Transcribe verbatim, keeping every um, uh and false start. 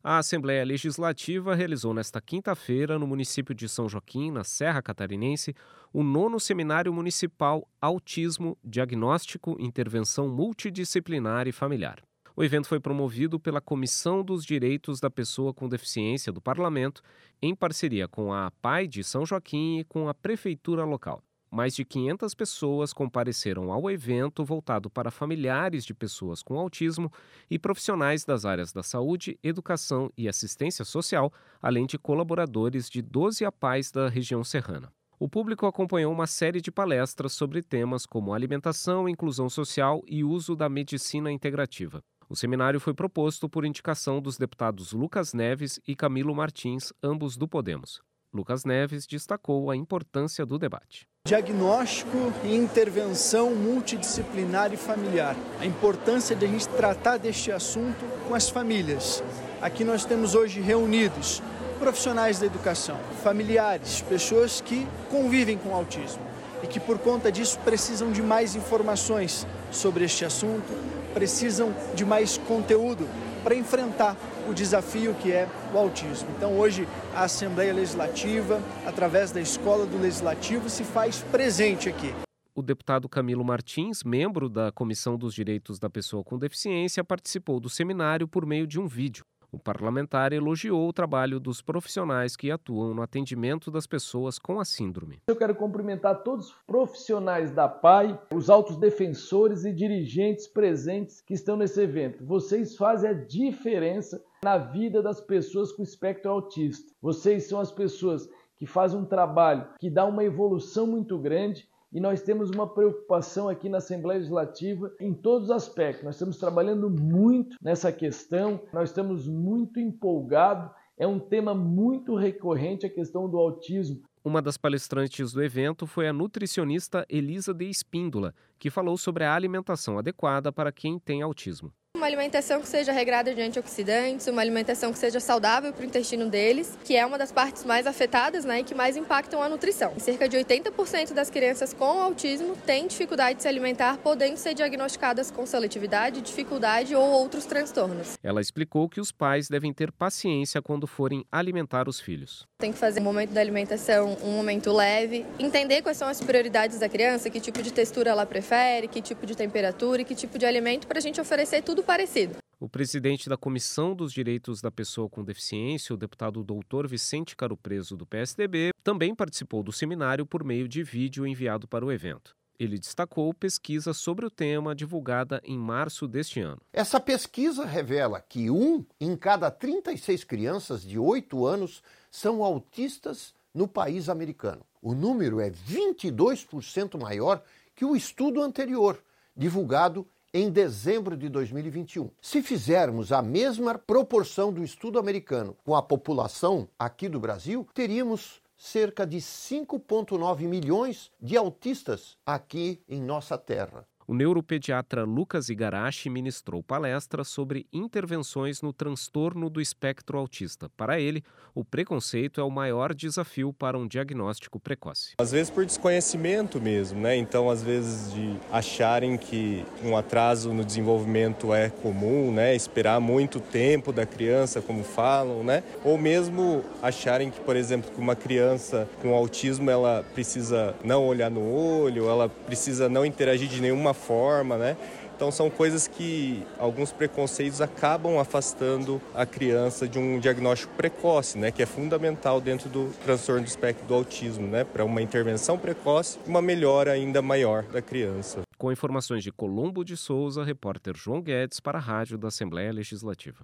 A Assembleia Legislativa realizou nesta quinta-feira, no município de São Joaquim, na Serra Catarinense, o nono Seminário Municipal Autismo, Diagnóstico, Intervenção Multidisciplinar e Familiar. O evento foi promovido pela Comissão dos Direitos da Pessoa com Deficiência do Parlamento, em parceria com a APAI de São Joaquim e com a Prefeitura local. Mais de quinhentas pessoas compareceram ao evento voltado para familiares de pessoas com autismo e profissionais das áreas da saúde, educação e assistência social, além de colaboradores de doze APAIs da região serrana. O público acompanhou uma série de palestras sobre temas como alimentação, inclusão social e uso da medicina integrativa. O seminário foi proposto por indicação dos deputados Lucas Neves e Camilo Martins, ambos do Podemos. Lucas Neves destacou a importância do debate. Diagnóstico e intervenção multidisciplinar e familiar. A importância de a gente tratar deste assunto com as famílias. Aqui nós temos hoje reunidos profissionais da educação, familiares, pessoas que convivem com autismo e que por conta disso precisam de mais informações sobre este assunto, precisam de mais conteúdo para enfrentar o desafio que é o autismo. Então hoje a Assembleia Legislativa, através da Escola do Legislativo, se faz presente aqui. O deputado Camilo Martins, membro da Comissão dos Direitos da Pessoa com Deficiência, participou do seminário por meio de um vídeo. O parlamentar elogiou o trabalho dos profissionais que atuam no atendimento das pessoas com a síndrome. Eu quero cumprimentar todos os profissionais da APAI, os altos defensores e dirigentes presentes que estão nesse evento. Vocês fazem a diferença na vida das pessoas com espectro autista. Vocês são as pessoas que fazem um trabalho que dá uma evolução muito grande. E nós temos uma preocupação aqui na Assembleia Legislativa em todos os aspectos. Nós estamos trabalhando muito nessa questão, nós estamos muito empolgados. É um tema muito recorrente, a questão do autismo. Uma das palestrantes do evento foi a nutricionista Elisa de Espíndola, que falou sobre a alimentação adequada para quem tem autismo. Uma alimentação que seja regrada de antioxidantes, uma alimentação que seja saudável para o intestino deles, que é uma das partes mais afetadas, né, e que mais impactam a nutrição. Cerca de oitenta por cento das crianças com autismo têm dificuldade de se alimentar, podendo ser diagnosticadas com seletividade, dificuldade ou outros transtornos. Ela explicou que os pais devem ter paciência quando forem alimentar os filhos. Tem que fazer o momento da alimentação um momento leve, entender quais são as prioridades da criança, que tipo de textura ela prefere, que tipo de temperatura e que tipo de alimento, para a gente oferecer tudo parecido. O presidente da Comissão dos Direitos da Pessoa com Deficiência, o deputado doutor Vicente Caropreso, do P S D B, também participou do seminário por meio de vídeo enviado para o evento. Ele destacou pesquisa sobre o tema divulgada em março deste ano. Essa pesquisa revela que um em cada trinta e seis crianças de oito anos são autistas no país americano. O número é vinte e dois por cento maior que o estudo anterior, divulgado em dezembro de dois mil e vinte e um. Se fizermos a mesma proporção do estudo americano com a população aqui do Brasil, teríamos cerca de cinco vírgula nove milhões de autistas aqui em nossa terra. O neuropediatra Lucas Igarashi ministrou palestra sobre intervenções no transtorno do espectro autista. Para ele, o preconceito é o maior desafio para um diagnóstico precoce. Às vezes por desconhecimento mesmo, né? Então, às vezes de acharem que um atraso no desenvolvimento é comum, né? Esperar muito tempo da criança, como falam, né? Ou mesmo acharem que, por exemplo, que uma criança com autismo, ela precisa não olhar no olho, ela precisa não interagir de nenhuma forma, né? Então são coisas que alguns preconceitos acabam afastando a criança de um diagnóstico precoce, né? Que é fundamental dentro do transtorno do espectro do autismo, né? Para uma intervenção precoce e uma melhora ainda maior da criança. Com informações de Colombo de Souza, repórter João Guedes para a Rádio da Assembleia Legislativa.